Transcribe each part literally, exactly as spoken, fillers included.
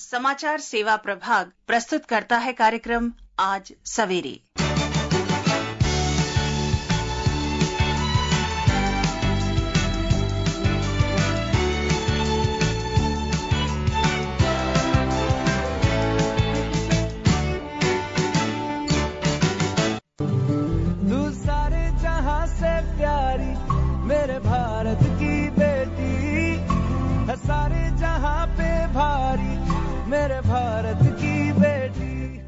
समाचार सेवा प्रभाग प्रस्तुत करता है कार्यक्रम आज सवेरे। तू सारे जहां से प्यारी मेरे भारत की बेटी है, सारे जहां पे भारी मेरे भारत की बेटी।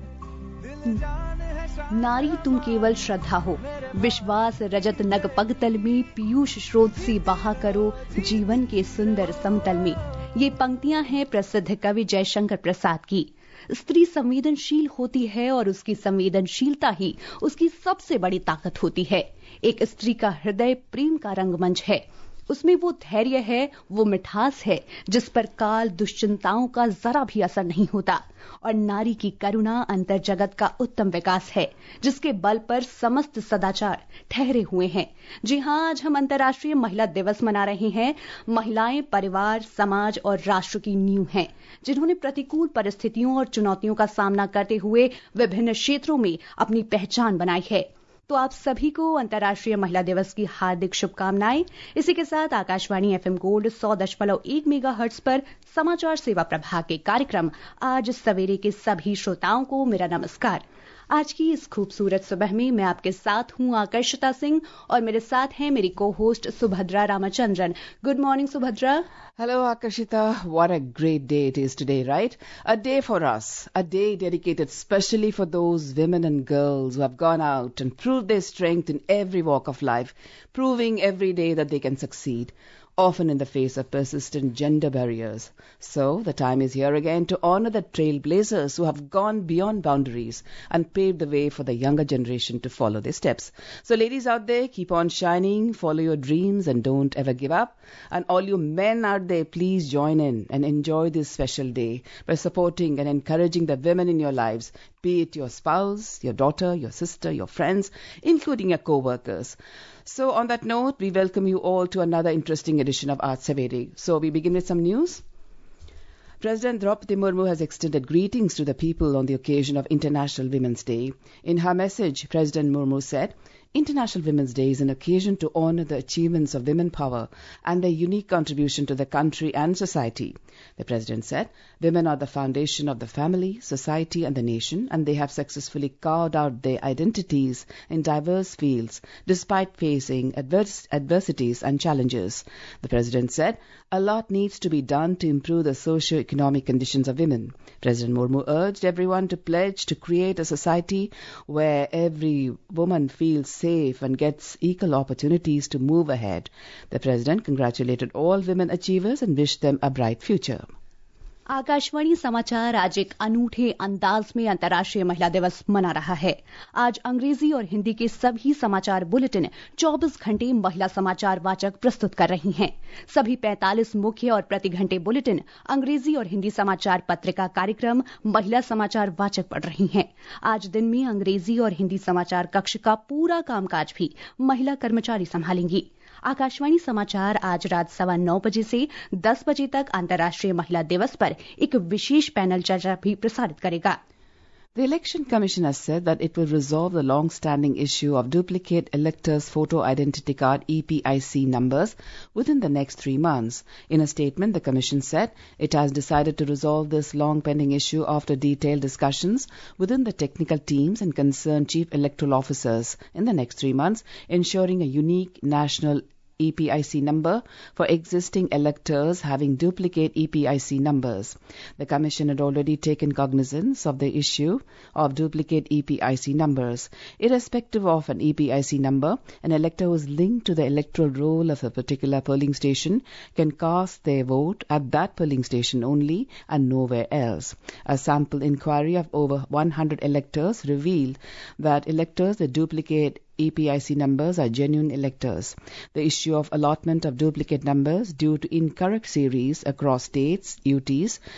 दिल जान है शान नारी तुम केवल श्रद्धा हो, विश्वास रजत नग पगतल में, पीयूष स्रोत से बहा करो जीवन के सुंदर समतल में। ये पंक्तियां हैं प्रसिद्ध कवि जयशंकर प्रसाद की। स्त्री संवेदनशील होती है और उसकी संवेदनशीलता ही उसकी सबसे बड़ी ताकत होती है। एक स्त्री का हृदय प्रेम का रंगमंच है। उसमें वो धैर्य है, वो मिठास है जिस पर काल दुश्चिंताओं का जरा भी असर नहीं होता। और नारी की करुणा अंतर जगत का उत्तम विकास है जिसके बल पर समस्त सदाचार ठहरे हुए हैं। जी हां, आज हम अंतर्राष्ट्रीय महिला दिवस मना रहे हैं। महिलाएं परिवार, समाज और राष्ट्र की नींव हैं, जिन्होंने प्रतिकूल परिस्थितियों और चुनौतियों का सामना करते हुए विभिन्न क्षेत्रों में अपनी पहचान बनाई है। तो आप सभी को अंतर्राष्ट्रीय महिला दिवस की हार्दिक शुभकामनाएं। इसी के साथ आकाशवाणी एफएम गोल्ड सौ दशमलव एक मेगा हर्ट्ज पर समाचार सेवा प्रभाग के कार्यक्रम आज सवेरे के सभी श्रोताओं को मेरा नमस्कार। आज की इस खूबसूरत सुबह में मैं आपके साथ हूं आकर्षिता सिंह और मेरे साथ हैं मेरी co-host Subhadra Ramachandran. Good morning Subhadra. Hello Akashita, what a great day it is today, right? A day for us, a day dedicated specially for those women and girls who have gone out and proved their strength in every walk of life, proving every day that they can succeed, often in the face of persistent gender barriers. So, the time is here again to honor the trailblazers who have gone beyond boundaries and paved the way for the younger generation to follow their steps. So, ladies out there, keep on shining, follow your dreams and don't ever give up. And all you men out there, please join in and enjoy this special day by supporting and encouraging the women in your lives, be it your spouse, your daughter, your sister, your friends, including your co-workers. So on that note, we welcome you all to another interesting edition of Aaj Savere. So we begin with some news. President Draupadi Murmu has extended greetings to the people on the occasion of International Women's Day. In her message, President Murmu said, International Women's Day is an occasion to honor the achievements of women power and their unique contribution to the country and society. The President said, women are the foundation of the family, society and the nation, and they have successfully carved out their identities in diverse fields despite facing advers- adversities and challenges. The President said, a lot needs to be done to improve the socio-economic conditions of women. President Murmu urged everyone to pledge to create a society where every woman feels safe and gets equal opportunities to move ahead. The President congratulated all women achievers and wished them a bright future. Akashvani समाचार आज एक अनूठे अंदाज में अंतर्राष्ट्रीय महिला दिवस मना रहा है। आज अंग्रेजी और हिंदी के सभी समाचार बुलेटिन चौबीस घंटे महिला समाचार वाचक प्रस्तुत कर रही हैं। सभी पैंतालीस मुख्य और प्रति घंटे बुलेटिन अंग्रेजी और हिंदी समाचार पत्रिका कार्यक्रम महिला समाचार वाचक पढ़ रही हैं। आज दिन में अंग्रेजी और हिंदी समाचार कक्ष का पूरा कामकाज भी महिला कर्मचारी संभालेंगी। आकाशवाणी समाचार आज रात सवा नौ बजे से दस बजे तक अंतर्राष्ट्रीय महिला दिवस पर एक विशेष पैनल चर्चा भी प्रसारित करेगा। The Election Commission has said that it will resolve the long-standing issue of duplicate electors' photo identity card E P I C numbers within the next three months. In a statement, the Commission said it has decided to resolve this long-pending issue after detailed discussions within the technical teams and concerned chief electoral officers in the next three months, ensuring a unique national E P I C number for existing electors having duplicate E P I C numbers. The Commission had already taken cognizance of the issue of duplicate E P I C numbers. Irrespective of an E P I C number, an elector who is linked to the electoral roll of a particular polling station can cast their vote at that polling station only and nowhere else. A sample inquiry of over one hundred electors revealed that electors with duplicate E P I C numbers are genuine electors. The issue of allotment of duplicate numbers due to incorrect series across states, U Ts,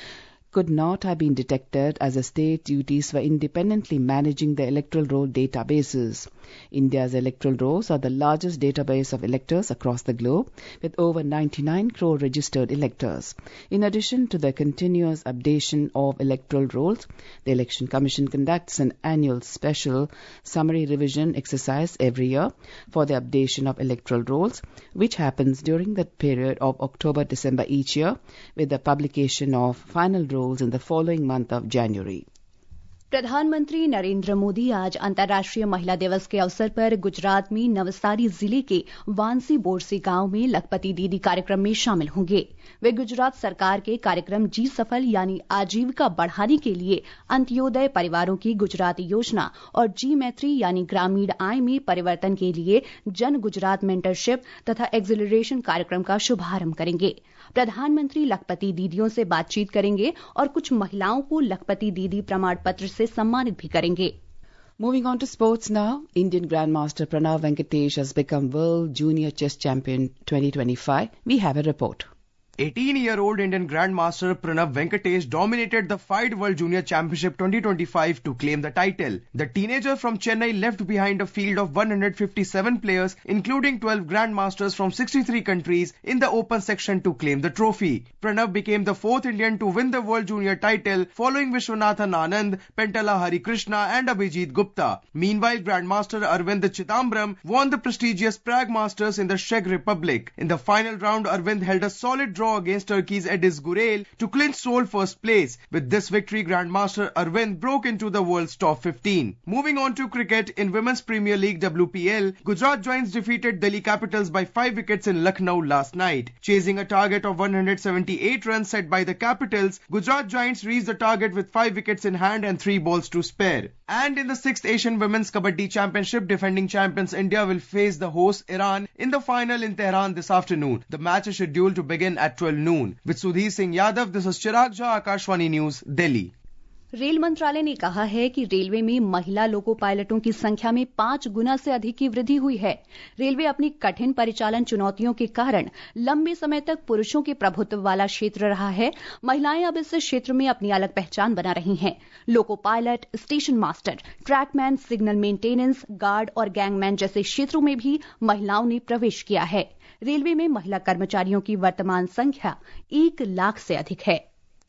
could not have been detected as the state duties were independently managing the electoral roll databases. India's electoral rolls are the largest database of electors across the globe, with over ninety-nine crore registered electors. In addition to the continuous updation of electoral rolls, the Election Commission conducts an annual special summary revision exercise every year for the updation of electoral rolls, which happens during the period of October-December each year, with the publication of final rolls in the following month of January. प्रधानमंत्री नरेंद्र मोदी आज अंतर्राष्ट्रीय महिला दिवस के अवसर पर गुजरात में नवसारी जिले के वांसी बोरसी गांव में लखपति दीदी कार्यक्रम में शामिल होंगे। वे गुजरात सरकार के कार्यक्रम जी सफल यानी आजीविका बढ़ाने के लिए अंत्योदय परिवारों की गुजरात योजना और जी मैत्री यानी ग्रामीण आय में परिवर्तन के लिए जन गुजरात मेंटरशिप तथा एक्सिलरेशन कार्यक्रम का शुभारंभ करेंगे। प्रधानमंत्री लखपति दीदियों से बातचीत करेंगे और कुछ महिलाओं को लखपति दीदी प्रमाण पत्र से सम्मानित भी करेंगे। Moving on to sports now, Indian Grandmaster Pranav Venkatesh has become World Junior Chess Champion twenty twenty-five. We have a report. eighteen-year-old Indian Grandmaster Pranav Venkatesh dominated the F I D E World Junior Championship twenty twenty-five to claim the title. The teenager from Chennai left behind a field of one hundred fifty-seven players, including twelve Grandmasters from sixty-three countries in the open section to claim the trophy. Pranav became the fourth Indian to win the World Junior title following Vishwanathan Anand, Pentala Harikrishna and Abhijit Gupta. Meanwhile, Grandmaster Arvind Chidambaram won the prestigious Prague Masters in the Czech Republic. In the final round, Arvind held a solid draw against Turkey's Ediz Gurel to clinch sole first place. With this victory, Grandmaster Arvind broke into the world's top fifteen. Moving on to cricket, in Women's Premier League W P L, Gujarat Giants defeated Delhi Capitals by five wickets in Lucknow last night. Chasing a target of one hundred seventy-eight runs set by the Capitals, Gujarat Giants reached the target with five wickets in hand and three balls to spare. And in the sixth Asian Women's Kabaddi Championship, defending champions India will face the host Iran in the final in Tehran this afternoon. The match is scheduled to begin at twelve noon. With Sudhir Singh Yadav, this is Chirag Jha, Akashvani News, Delhi. Rail मंत्रालय ने कहा है कि railway में महिला लोको पायलटों की संख्या में पांच गुना से अधिक की वृद्धि हुई है। रेलवे अपनी कठिन परिचालन चुनौतियों के कारण लंबे समय तक पुरुषों के प्रभुत्व वाला क्षेत्र रहा है। महिलाएं अब इस क्षेत्र में अपनी अलग पहचान बना रही हैं। Loco pilot, station master, trackman, signal maintenance, guard और गैंगमैन जैसे क्षेत्रों में भी महिलाओं ने प्रवेश किया है। रेलवे में महिला कर्मचारियों की वर्तमान संख्या एक लाख से अधिक है।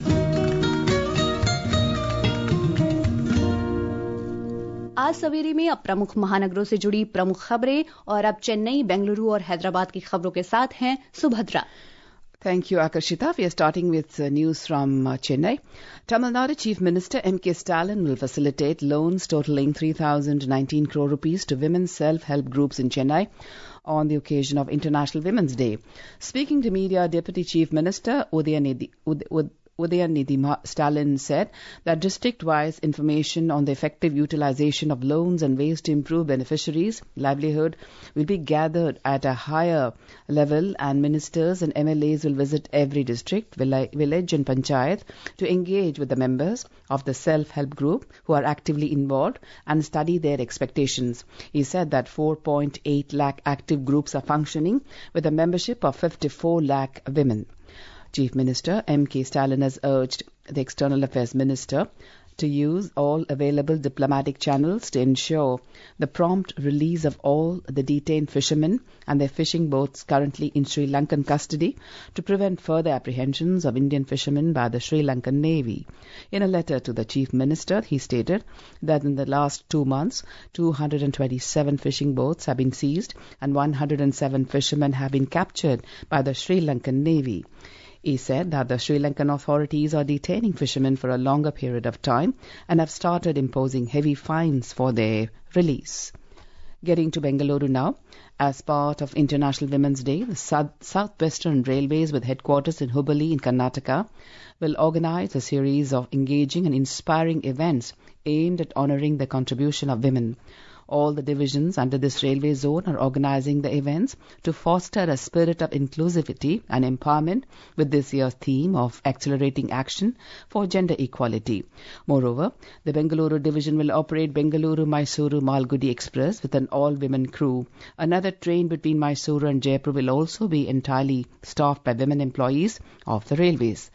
आज सवेरे में अब प्रमुख महानगरों से जुड़ी प्रमुख खबरें और अब चेन्नई, बेंगलुरु और हैदराबाद की खबरों के साथ हैं Subhadra. Thank you, Akashita. We are starting with uh, news from uh, Chennai. Tamil Nadu Chief Minister M K Stalin will facilitate loans totaling three thousand nineteen crore rupees to women's self-help groups in Chennai on the occasion of International Women's Day. Speaking to media, Deputy Chief Minister Udayanidhi Ud, Ud, Udayanidhi Stalin said that district-wise information on the effective utilization of loans and ways to improve beneficiaries' livelihood will be gathered at a higher level, and ministers and M L As will visit every district, village and panchayat to engage with the members of the self-help group who are actively involved and study their expectations. He said that four point eight lakh active groups are functioning with a membership of fifty-four lakh women. Chief Minister M K Stalin has urged the External Affairs Minister to use all available diplomatic channels to ensure the prompt release of all the detained fishermen and their fishing boats currently in Sri Lankan custody to prevent further apprehensions of Indian fishermen by the Sri Lankan Navy. In a letter to the Chief Minister, he stated that in the last two months, two hundred twenty-seven fishing boats have been seized and one hundred seven fishermen have been captured by the Sri Lankan Navy. He said that the Sri Lankan authorities are detaining fishermen for a longer period of time and have started imposing heavy fines for their release. Getting to Bengaluru now, as part of International Women's Day, the South Southwestern Railways with headquarters in Hubballi in Karnataka will organize a series of engaging and inspiring events aimed at honoring the contribution of women. All the divisions under this railway zone are organizing the events to foster a spirit of inclusivity and empowerment with this year's theme of accelerating action for gender equality. Moreover, the Bengaluru division will operate Bengaluru-Mysuru Malgudi Express with an all-women crew. Another train between Mysuru and Jaipur will also be entirely staffed by women employees of the railways.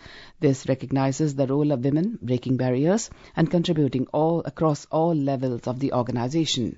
This recognizes the role of women breaking barriers and contributing all across all levels of the organization.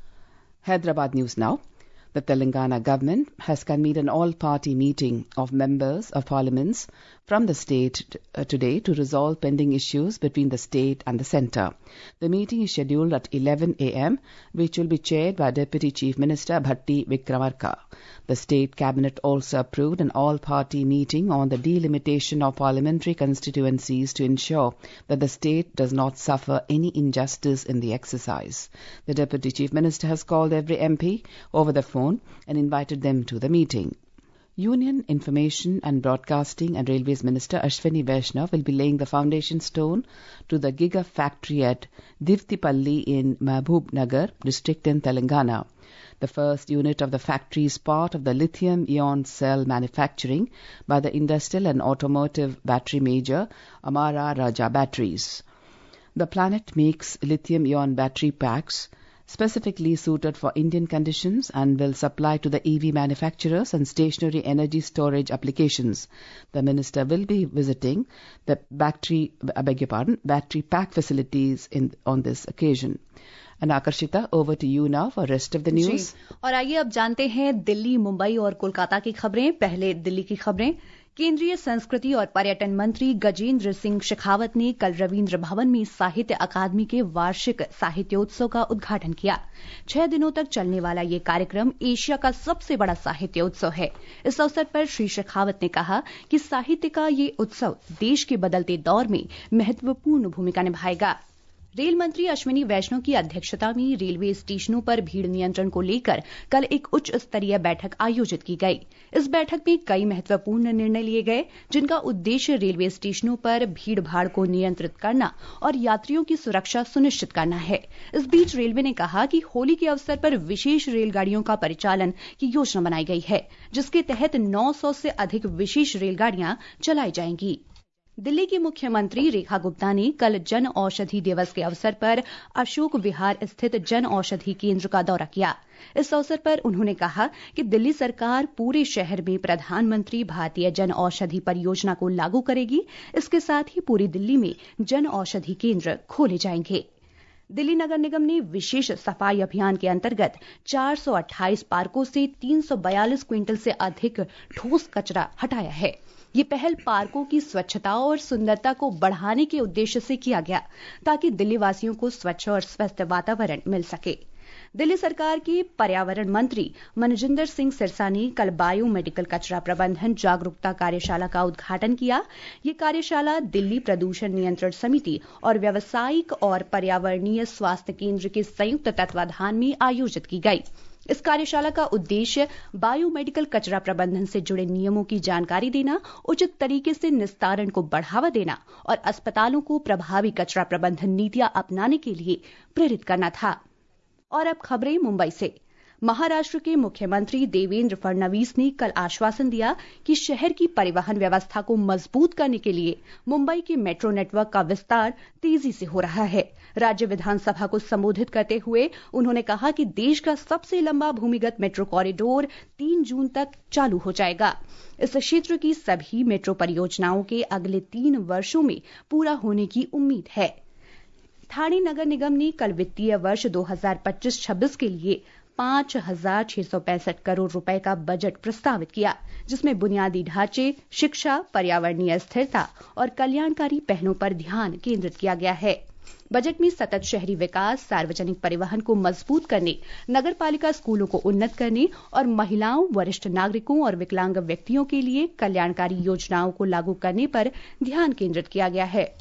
Hyderabad news now. The Telangana government has convened an all-party meeting of members of parliaments from the state uh, today to resolve pending issues between the state and the centre. The meeting is scheduled at eleven a m, which will be chaired by Deputy Chief Minister Bhatti Vikramarka. The state cabinet also approved an all-party meeting on the delimitation of parliamentary constituencies to ensure that the state does not suffer any injustice in the exercise. The Deputy Chief Minister has called every M P over the phone and invited them to the meeting. Union Information and Broadcasting and Railways Minister Ashwini Vaishnav will be laying the foundation stone to the Giga factory at Divtipalli in Mahbub Nagar district in Telangana. The first unit of the factory is part of the lithium-ion cell manufacturing by the industrial and automotive battery major Amara Raja Batteries. The plant makes lithium-ion battery packs specifically suited for Indian conditions and will supply to the E V manufacturers and stationary energy storage applications. The minister will be visiting the battery, I beg your pardon, battery pack facilities in, on this occasion. And Akarshita, over to you now for rest of the news. और आइए अब जानते हैं दिल्ली, मुंबई और कोलकाता की खबरें। पहले दिल्ली की खबरें। केंद्रीय संस्कृति और पर्यटन मंत्री गजेंद्र सिंह शेखावत ने कल रविंद्र भवन में साहित्य अकादमी के वार्षिक साहित्योत्सव का उद्घाटन किया। छह दिनों तक चलने वाला ये कार्यक्रम एशिया का सबसे बड़ा साहित्योत्सव है। इस अवसर पर श्री शेखावत ने कहा कि साहित्य का ये उत्सव देश के बदलते दौर में महत्वपूर्ण भूमिका निभाएगा। रेल मंत्री अश्विनी वैष्णव की अध्यक्षता में रेलवे स्टेशनों पर भीड़ नियंत्रण को लेकर कल एक उच्च स्तरीय बैठक आयोजित की गई। इस बैठक में कई महत्वपूर्ण निर्णय लिए गए, जिनका उद्देश्य रेलवे स्टेशनों पर भीड़ भाड़ को नियंत्रित करना और यात्रियों की सुरक्षा सुनिश्चित करना है। इस बीच रेलवे ने कहा कि होली के अवसर पर विशेष रेलगाड़ियों का परिचालन की योजना बनाई गई है, जिसके तहत नौ सौ से अधिक विशेष रेलगाड़ियां चलाई जाएंगी। दिल्ली की मुख्यमंत्री रेखा गुप्ता ने कल जन औषधि दिवस के अवसर पर अशोक विहार स्थित जन औषधि केंद्र का दौरा किया। इस अवसर पर उन्होंने कहा कि दिल्ली सरकार पूरे शहर में प्रधानमंत्री भारतीय जन औषधि परियोजना को लागू करेगी। इसके साथ ही पूरी दिल्ली में जन औषधि केंद्र खोले जाएंगे। दिल्ली नगर निगम ने विशेष सफाई अभियान के अंतर्गत चार सौ अट्ठाईस पार्कों से तीन सौ बयालीस क्विंटल से अधिक ठोस कचरा हटाया है। ये पहल पार्कों की स्वच्छता और सुंदरता को बढ़ाने के उद्देश्य से किया गया, ताकि दिल्ली वासियों को स्वच्छ और स्वस्थ वातावरण मिल सके। दिल्ली सरकार के पर्यावरण मंत्री मनजिंदर सिंह सिरसा ने कल बायो मेडिकल कचरा प्रबंधन जागरूकता कार्यशाला का उद्घाटन किया। ये कार्यशाला दिल्ली प्रदूषण नियंत्रण समिति और व्यावसायिक और पर्यावरणीय स्वास्थ्य केंद्र के संयुक्त तत्वाधान में आयोजित की गई। इस कार्यशाला का उद्देश्य बायोमेडिकल कचरा प्रबंधन से जुड़े नियमों की जानकारी देना, उचित तरीके से निस्तारण को बढ़ावा देना और अस्पतालों को प्रभावी कचरा प्रबंधन नीतियां अपनाने के लिए प्रेरित करना था। और अब खबरें मुंबई से। महाराष्ट्र के मुख्यमंत्री देवेंद्र फडणवीस ने कल आश्वासन दिया कि शहर की परिवहन व्यवस्था को मजबूत करने के लिए मुंबई के मेट्रो नेटवर्क का विस्तार तेजी से हो रहा है। राज्य विधानसभा को संबोधित करते हुए उन्होंने कहा कि देश का सबसे लंबा भूमिगत मेट्रो कॉरिडोर तीन जून तक चालू हो जाएगा। इस क्षेत्र की सभी मेट्रो परियोजनाओं के अगले तीन वर्षों में पूरा होने की उम्मीद है। ठाणे नगर निगम ने कल वित्तीय वर्ष दो हज़ार पच्चीस छब्बीस के लिए पांच हजार छह सौ पैंसठ करोड़ रुपए का बजट प्रस्तावित किया, जिसमें बुनियादी ढांचे, शिक्षा, पर्यावरणीय स्थिरता और कल्याणकारी पहलों पर ध्यान केंद्रित किया गया है। बजट में सतत शहरी विकास, सार्वजनिक परिवहन को मजबूत करने, नगरपालिका स्कूलों को उन्नत करने और महिलाओं, वरिष्ठ नागरिकों और विकलांग व्यक्तियों के लिए कल्याणकारी योजनाओं को लागू करने पर ध्यान केंद्रित किया गया है।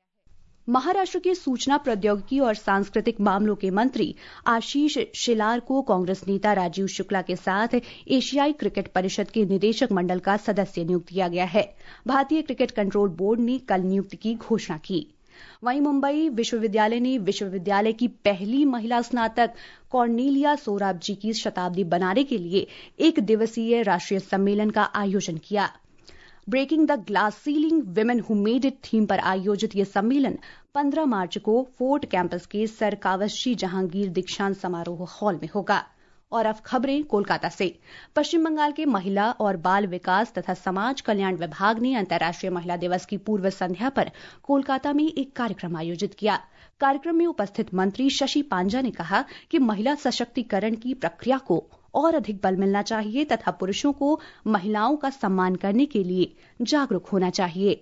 महाराष्ट्र के सूचना प्रौद्योगिकी और सांस्कृतिक मामलों के मंत्री आशीष शेलार को कांग्रेस नेता राजीव शुक्ला के साथ एशियाई क्रिकेट परिषद के निदेशक मंडल का सदस्य नियुक्त किया गया है। भारतीय क्रिकेट कंट्रोल बोर्ड ने कल नियुक्ति की घोषणा की। वहीं मुंबई विश्वविद्यालय ने विश्वविद्यालय की पहली महिला स्नातक कॉर्नेलिया सोराब जी की शताब्दी बनाने के लिए एक दिवसीय राष्ट्रीय सम्मेलन का आयोजन किया। Breaking the glass ceiling women who made it theme पर आयोजित यह सम्मेलन पंद्रह मार्च को फोर्ट कैंपस के सर कावश्ची जहांगीर दीक्षांत समारोह हॉल में होगा। और अब खबरें कोलकाता से। पश्चिम बंगाल के महिला और बाल विकास तथा समाज कल्याण विभाग ने अंतर्राष्ट्रीय महिला दिवस की पूर्व संध्या पर कोलकाता में एक कार्यक्रम आयोजित किया। कार्यक्रम में उपस्थित मंत्री शशि पांजा ने कहा कि महिला सशक्तिकरण की प्रक्रिया को और अधिक बल मिलना चाहिए तथा पुरुषों को महिलाओं का सम्मान करने के लिए जागरूक होना चाहिए।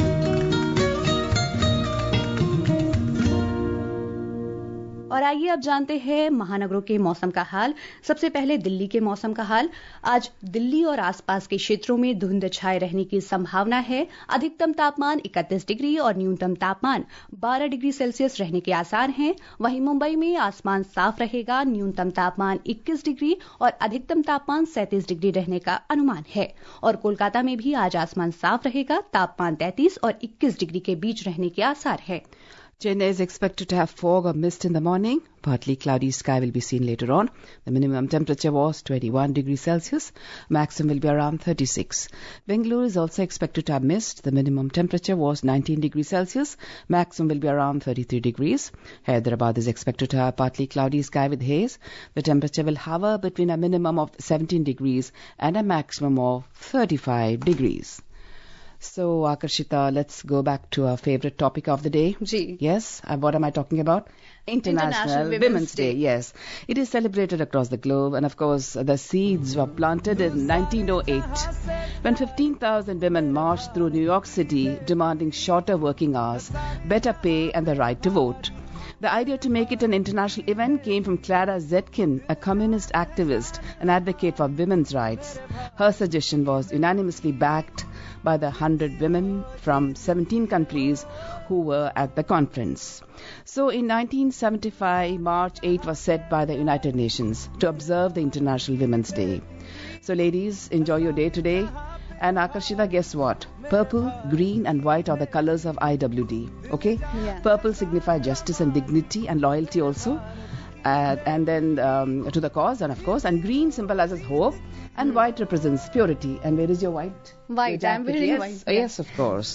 और आइए अब जानते हैं महानगरों के मौसम का हाल। सबसे पहले दिल्ली के मौसम का हाल। आज दिल्ली और आसपास के क्षेत्रों में धुंध छाए रहने की संभावना है। अधिकतम तापमान इकतीस डिग्री और न्यूनतम तापमान बारह डिग्री सेल्सियस रहने के आसार हैं। वहीं मुंबई में आसमान साफ रहेगा, न्यूनतम तापमान इक्कीस डिग्री और अधिकतम तापमान सैंतीस डिग्री रहने का अनुमान है। और कोलकाता में भी आज आसमान साफ रहेगा, तापमान तैंतीस और इक्कीस डिग्री के बीच रहने के आसार है। Chennai is expected to have fog or mist in the morning. Partly cloudy sky will be seen later on. The minimum temperature was twenty-one degrees Celsius. Maximum will be around thirty-six. Bengaluru is also expected to have mist. The minimum temperature was nineteen degrees Celsius. Maximum will be around thirty-three degrees. Hyderabad is expected to have partly cloudy sky with haze. The temperature will hover between a minimum of seventeen degrees and a maximum of thirty-five degrees. So, Akarshita, let's go back to our favorite topic of the day. Ji. Yes, uh, what am I talking about? International, International Women's, Women's Day. Day. Yes, it is celebrated across the globe, and of course, the seeds were planted in nineteen oh eight when fifteen thousand women marched through New York City demanding shorter working hours, better pay, and the right to vote. The idea to make it an international event came from Clara Zetkin, a communist activist and advocate for women's rights. Her suggestion was unanimously backed by the one hundred women from seventeen countries who were at the conference. So in nineteen seventy-five, March eighth was set by the United Nations to observe the International Women's Day. So ladies, enjoy your day today. And Akarshita, guess what? Purple, green and white are the colors of I W D. Okay? Yeah. Purple signifies justice and dignity and loyalty also. Uh, and then um, to the cause, and of course. And green symbolizes hope. And mm. white represents purity. And where is your white? White. Your I'm wearing yes. white. Oh, yes, of course.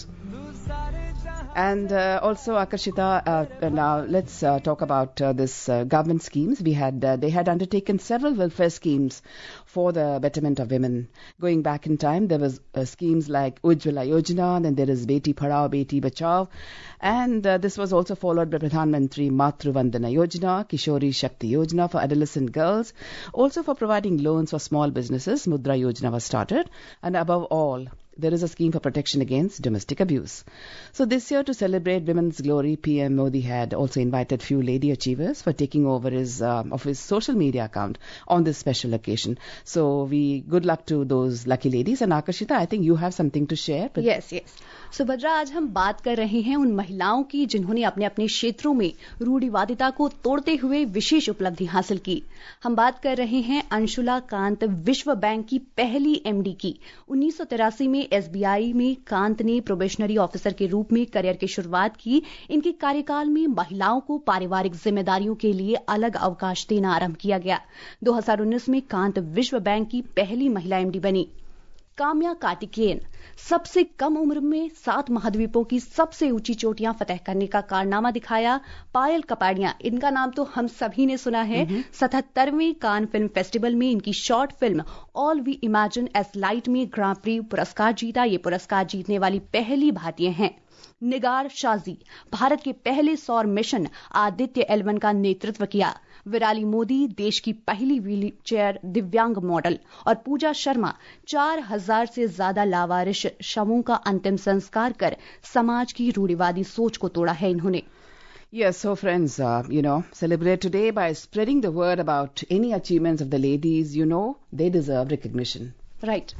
And uh, also, Akarshita, uh, now let's uh, talk about uh, this uh, government schemes. We had uh, they had undertaken several welfare schemes for the betterment of women. Going back in time, there was uh, schemes like Ujjwala Yojana, then there is Beti Padhao, Beti Bachao, and uh, this was also followed by Pradhan Mantri Matru Vandana Yojana, Kishori Shakti Yojana for adolescent girls, also for providing loans for small businesses. Mudra Yojana was started, and above all, there is a scheme for protection against domestic abuse. So this year, to celebrate Women's Glory, P M Modi had also invited few lady achievers for taking over his uh, of his social media account on this special occasion. So we good luck to those lucky ladies. And Akarshita, I think you have something to share. But yes, yes. Subhadra, आज हम बात कर रहे हैं उन महिलाओं की जिन्होंने अपने अपने क्षेत्रों में रूढ़िवादिता को तोड़ते हुए विशेष उपलब्धि हासिल की। हम बात कर रहे हैं अंशुला कांत, विश्व बैंक की पहली एमडी की। उन्नीस सौ तिरासी में एसबीआई में कांत ने प्रोबेशनरी ऑफिसर के रूप में करियर की शुरुआत की। इनके कार्यकाल में महिलाओं को पारिवारिक जिम्मेदारियों के लिए अलग अवकाश देना आरंभ किया गया। दो हज़ार उन्नीस में कांत विश्व बैंक की पहली महिला एमडी बनी। काम्या कार्तिकेयन सबसे कम उम्र में सात महाद्वीपों की सबसे ऊंची चोटियां फतह करने का कारनामा दिखाया। पायल कपाड़िया, इनका नाम तो हम सभी ने सुना है। सतहत्तरवें कान फिल्म फेस्टिवल में इनकी short film all we imagine as light में ग्रां प्री पुरस्कार जीता। ये पुरस्कार जीतने वाली पहली भारतीय हैं। निगार शाजी, भारत के पहले सौर मिशन आदित्य एल वन का नेतृत्व किया। विराली मोदी, देश की पहली व्हील चेयर दिव्यांग मॉडल। और पूजा शर्मा, चार हजार से ज्यादा लावारिश शवों का अंतिम संस्कार कर समाज की रूढ़िवादी सोच को तोड़ा है इन्होंने। Yes, so friends, uh, you know, celebrate today by spreading the word about any achievements of the ladies. You know, they deserve recognition. Right.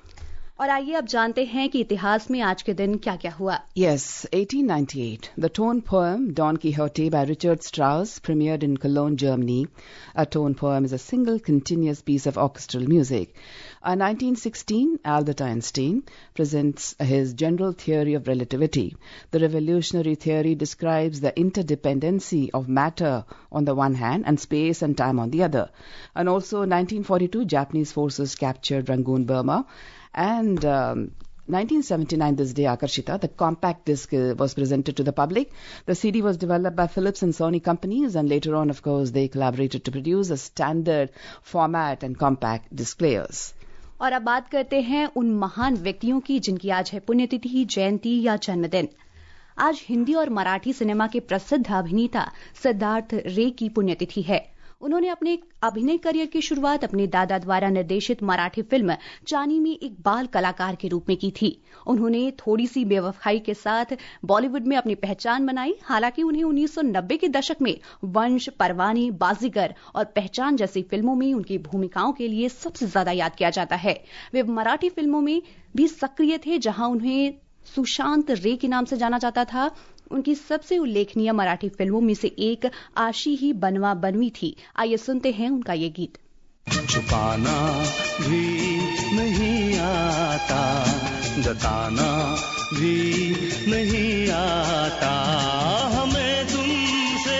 और आइए अब जानते हैं कि इतिहास में आज के दिन क्या क्या हुआ। Yes, eighteen ninety-eight. The tone poem Don Quixote by Richard Strauss premiered in Cologne, Germany. A tone poem is a single continuous piece of orchestral music. In nineteen sixteen, Albert Einstein presents his general theory of relativity. The revolutionary theory describes the interdependency of matter on the one hand and space and time on the other. And also, nineteen forty-two, Japanese forces captured Rangoon, Burma. And um, nineteen seventy-nine, this day, Akarshita, the compact disc uh, was presented to the public. The C D was developed by Philips and Sony companies, and later on, of course, they collaborated to produce a standard format and compact disc players. और अब बात करते हैं उन महान व्यक्तियों की जिनकी आज है पुण्यतिथि, जयंती या जन्मदिन। आज हिंदी और मराठी सिनेमा के प्रसिद्ध अभिनेता सिद्धार्थ रे की पुण्यतिथि है। उन्होंने अपने अभिनय करियर की शुरुआत अपने दादा द्वारा निर्देशित मराठी फिल्म चानी में एक बाल कलाकार के रूप में की थी। उन्होंने थोड़ी सी बेवफाई के साथ बॉलीवुड में अपनी पहचान बनाई। हालांकि उन्हें उन्नीस सौ नब्बे के दशक में वंश, परवाने, बाजीगर और पहचान जैसी फिल्मों में उनकी भूमिकाओं के लिए सबसे ज्यादा याद किया जाता है। वे मराठी फिल्मों में भी सक्रिय थे, जहां उन्हें सुशांत रे के नाम से जाना जाता था। उनकी सबसे उल्लेखनीय मराठी फिल्मों में से एक आशी ही बनवा बनवी थी। आइए सुनते हैं उनका ये गीत। छुपाना भी नहीं आता, जताना भी नहीं आता, हमें तुमसे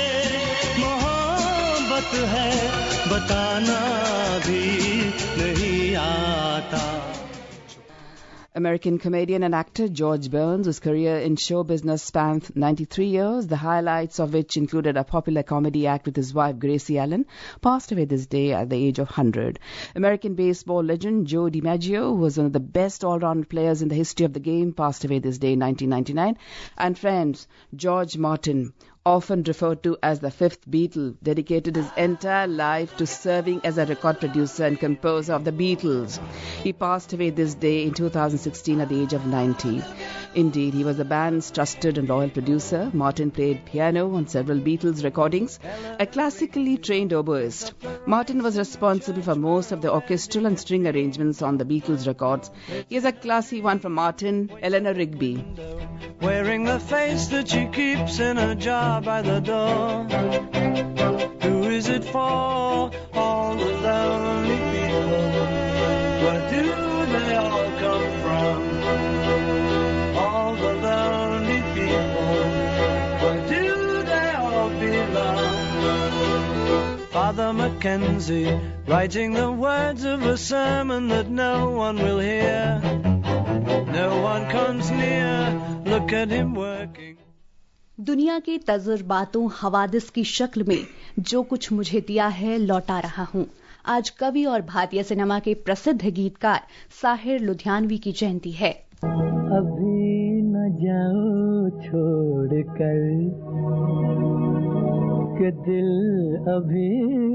मोहब्बत है, बताना भी नहीं आता। American comedian and actor George Burns, whose career in show business spanned ninety-three years, the highlights of which included a popular comedy act with his wife Gracie Allen, passed away this day at the age of one hundred. American baseball legend Joe DiMaggio, who was one of the best all-round players in the history of the game, passed away this day in nineteen ninety-nine. And friends, George Martin, often referred to as the fifth Beatle, dedicated his entire life to serving as a record producer and composer of the Beatles. He passed away this day in two thousand sixteen at the age of ninety. Indeed, he was the band's trusted and loyal producer. Martin played piano on several Beatles recordings, a classically trained oboist. Martin was responsible for most of the orchestral and string arrangements on the Beatles records. Here's a classy one from Martin, Eleanor Rigby. Wearing the face that she keeps in a jar by the door. Who is it for? All the lonely people. Where do they all come from? All the lonely people. Where do they all belong? Father Mackenzie, writing the words of a sermon that no one will hear. No one comes near. Look at him working. दुनिया के तजुर्बातों हवादिस की शक्ल में जो कुछ मुझे दिया है लौटा रहा हूँ। आज कवि और भारतीय सिनेमा के प्रसिद्ध गीतकार साहिर लुधियानवी की जयंती है। अभी न जाओ छोड़कर कि दिल अभी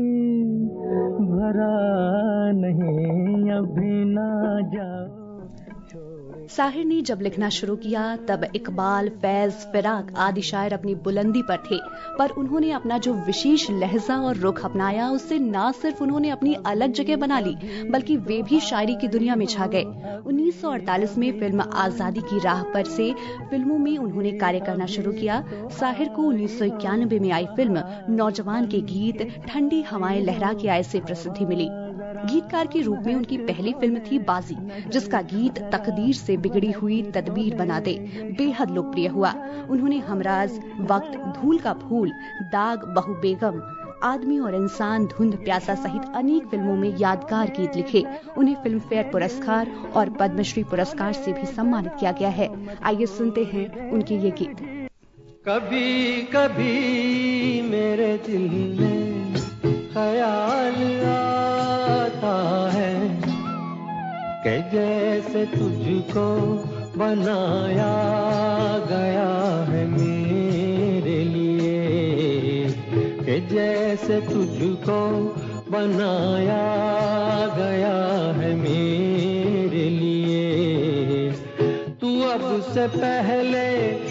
भरा नहीं, अभी न जाओ। साहिर ने जब लिखना शुरू किया तब इकबाल, फैज, फिराक आदि शायर अपनी बुलंदी पर थे, पर उन्होंने अपना जो विशेष लहजा और रुख अपनाया, उससे न सिर्फ उन्होंने अपनी अलग जगह बना ली, बल्कि वे भी शायरी की दुनिया में छा गए। उन्नीस सौ अड़तालीस में फिल्म आजादी की राह पर से फिल्मों में उन्होंने कार्य करना शुरू किया। साहिर को उन्नीस सौ इक्यानवे में आई फिल्म नौजवान के गीत ठंडी हवाएं लहरा के आए से प्रसिद्धि मिली। गीतकार के रूप में उनकी पहली फिल्म थी बाजी, जिसका गीत तकदीर से बिगड़ी हुई तदबीर बना दे बेहद लोकप्रिय हुआ। उन्होंने हमराज, वक्त, धूल का फूल, दाग, बहु बेगम, आदमी और इंसान, धुंध प्यासा सहित अनेक फिल्मों में यादगार गीत लिखे। उन्हें फिल्म फेयर पुरस्कार और पद्मश्री पुरस्कार से भी सम्मानित किया गया है। आइए सुनते हैं उनके ये गीत। कभी कभी मेरे दिल में ख्याल आता है कि जैसे तुझको बनाया गया है मेरे लिए, कि जैसे तुझको बनाया गया है मेरे लिए। तू अब से पहले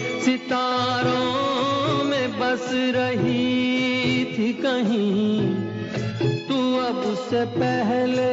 सितारों में बस रही थी कहीं, तू अब से पहले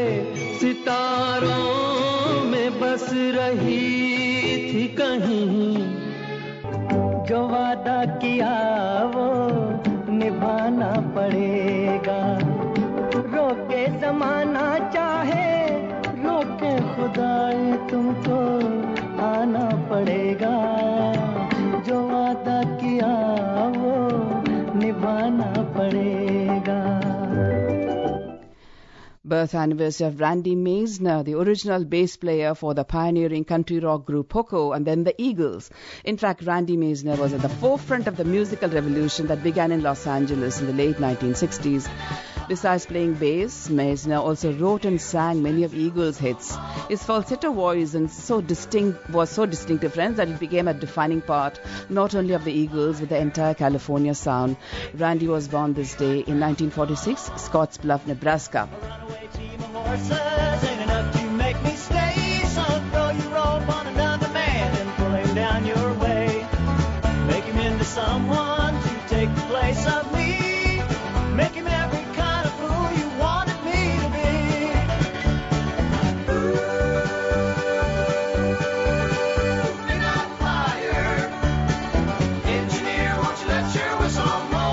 सितारों में बस रही थी कहीं। जो वादा किया वो निभाना पड़ेगा, रोके जमाना चाहे रोके खुदाई तुमको आना पड़ेगा। जो वादा किया वो निभाना पड़ेगा। Birth anniversary of Randy Meisner, the original bass player for the pioneering country rock group Poco and then the Eagles. In fact, Randy Meisner was at the forefront of the musical revolution that began in Los Angeles in the late nineteen sixties. Besides playing bass, Meisner also wrote and sang many of Eagles' hits. His falsetto voice and so distinct was so distinctive, friends, that it became a defining part not only of the Eagles but the entire California sound. Randy was born this day in nineteen forty-six, Scottsbluff, Nebraska. Ain't enough to make me stay, so throw your rope on another man and pull him down your way. Make him into someone to take the place of me. Make him every kind of fool you wanted me to be. Ooh, midnight fire. Engineer, won't you let your whistle blow?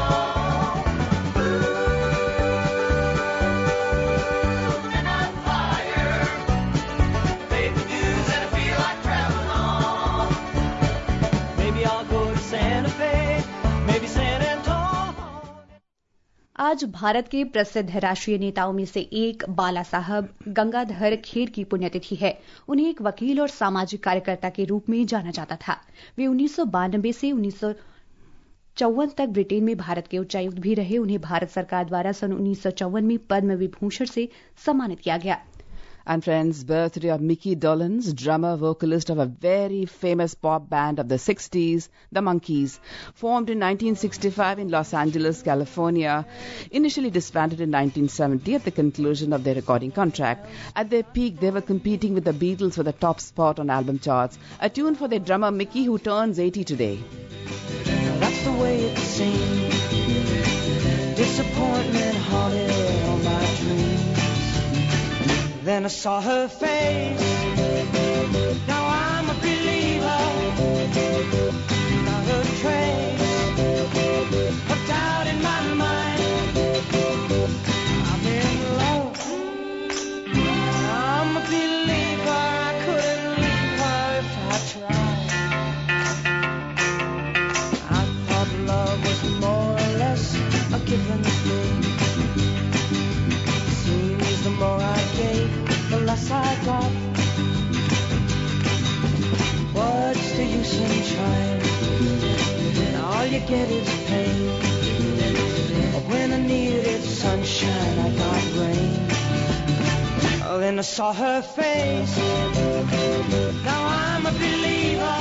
आज भारत के प्रसिद्ध राष्ट्रीय नेताओं में से एक बाला साहब गंगाधर खेर की पुण्यतिथि है। उन्हें एक वकील और सामाजिक कार्यकर्ता के रूप में जाना जाता था। वे उन्नीस सौ बानबे से उन्नीस सौ चौवन तक ब्रिटेन में भारत के उच्चायुक्त भी रहे। उन्हें भारत सरकार द्वारा सन उन्नीस सौ चौवन में पद्म विभूषण से सम्मानित किया गया। And friends, birthday of Mickey Dolenz, drummer, vocalist of a very famous pop band of the sixties, the Monkees, formed in nineteen sixty-five in Los Angeles, California. Initially disbanded in nineteen seventy at the conclusion of their recording contract. At their peak, they were competing with the Beatles for the top spot on album charts. A tune for their drummer Mickey, who turns eighty today. That's the way it seemed. Disappointment haunted all my dreams. Then I saw her face. Now I'm a believer. Not a trace of doubt in my mind. I'm in love. I'm a believer. I couldn't leave her if I tried. I thought love was more or less a given thing. Seems the more I gave, the less I got. What's the use in trying? And all you get is pain. When I needed sunshine, I got rain. Oh, then I saw her face. Now I'm a believer.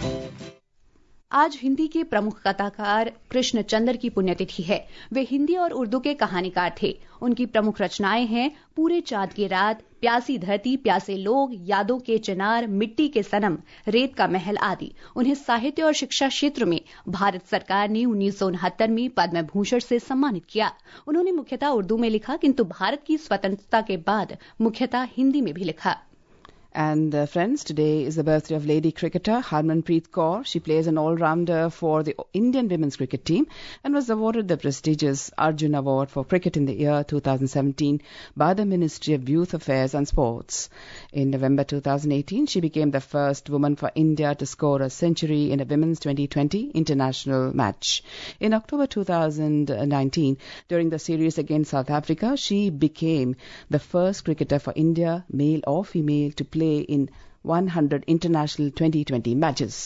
आज हिंदी के प्रमुख कथाकार कृष्ण चंद्र की पुण्यतिथि है। वे हिंदी और उर्दू के कहानीकार थे। उनकी प्रमुख रचनाएं हैं पूरे चांद की रात, प्यासी धरती, प्यासे लोग, यादों के चिनार, मिट्टी के सनम, रेत का महल आदि। उन्हें साहित्य और शिक्षा क्षेत्र में भारत सरकार ने उन्नीस सौ उनहत्तर में पद्म भूषण से सम्मानित किया। उन्होंने मुख्यतः उर्दू में लिखा, किंतु भारत की स्वतंत्रता के बाद मुख्यतः हिंदी में भी लिखा। And uh, friends, today is the birthday of lady cricketer Harmanpreet Kaur. She plays an all-rounder for the Indian women's cricket team and was awarded the prestigious Arjun Award for cricket in the year two thousand seventeen by the Ministry of Youth Affairs and Sports. In November two thousand eighteen, she became the first woman for India to score a century in a women's twenty twenty international match. In October two thousand nineteen, during the series against South Africa, she became the first cricketer for India, male or female, to play in one hundred international twenty twenty matches.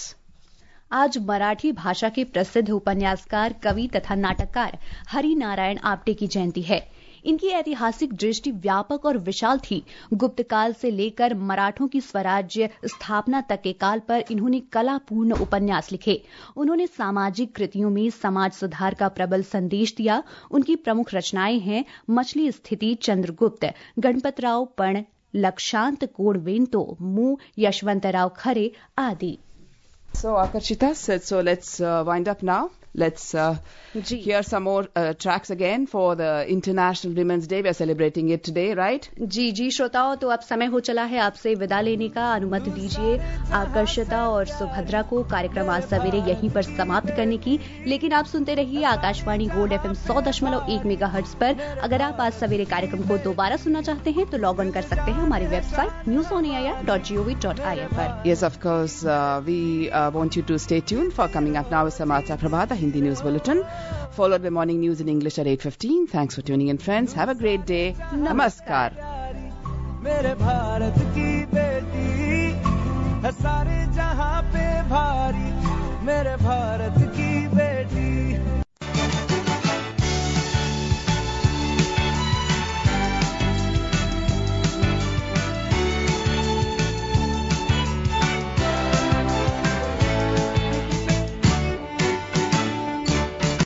आज मराठी भाषा के प्रसिद्ध उपन्यासकार, कवि तथा नाटककार हरि नारायण आप्टे की जयंती है। इनकी ऐतिहासिक दृष्टि व्यापक और विशाल थी। गुप्त काल से लेकर मराठों की स्वराज्य स्थापना तक के काल पर इन्होंने कलापूर्ण उपन्यास लिखे। उन्होंने सामाजिक कृतियों में समाज सुधार का प्रबल संदेश दिया। उनकी प्रमुख रचनाएं हैं मछली स्थिति, चंद्रगुप्त, गणपतराव पण, लक्षांत कोडवेंतो, मु, यशवंतराव खरे आदि। So Akarshita said, so let's uh, wind up now. Let's uh, hear some more uh, tracks again for the International Women's Day. We are celebrating it today, right? जी जी श्रोताओं, तो अब समय हो चला है आपसे विदा लेने का। अनुमति दीजिए आकर्षिता और सुभद्रा को कार्यक्रम आज सवेरे यहीं पर समाप्त करने की। लेकिन आप सुनते रहिए आकाशवाणी गोल्ड एफएम सौ दशमलव एक मेगाहर्ट्ज पर। अगर आप आज सवेरे कार्यक्रम को दोबारा सुनना चाहते हैं तो लॉग ऑन कर सकते हैं हमारी website news on AIR dot G O V dot I N पर। Yes, of course. Uh, we uh, want you to stay tuned for coming up now with Samachar Prabhat, Hindi News Bulletin, followed by morning news in English at eight fifteen. Thanks for tuning in, friends. Have a great day. Namaskar. मेरे भारत की बेटी है सारे जहां पे भारी, मेरे भारत